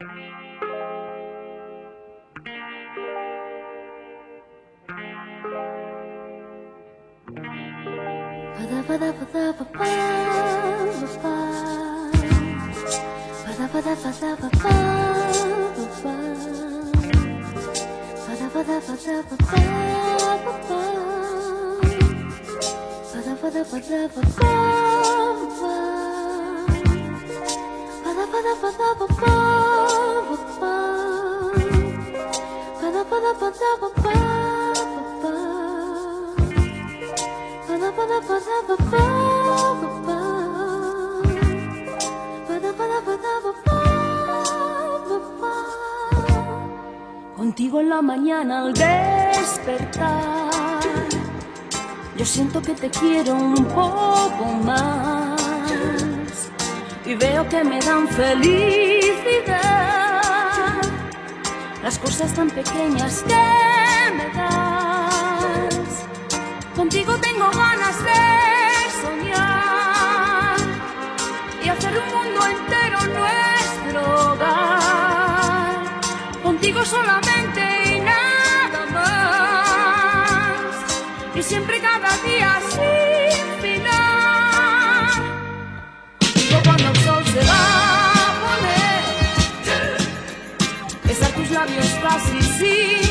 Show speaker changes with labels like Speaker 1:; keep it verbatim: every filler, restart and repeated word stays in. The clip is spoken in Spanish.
Speaker 1: Contigo en la mañana al despertar, yo siento que te quiero un poco más y veo que me dan felicidad las cosas tan pequeñas que me das. Contigo tengo ganas de soñar y hacer un mundo entero nuestro hogar. Contigo solamente y nada más, y siempre cada día sin final. Contigo cuando el sol se va a poner, besar tus labios casi sin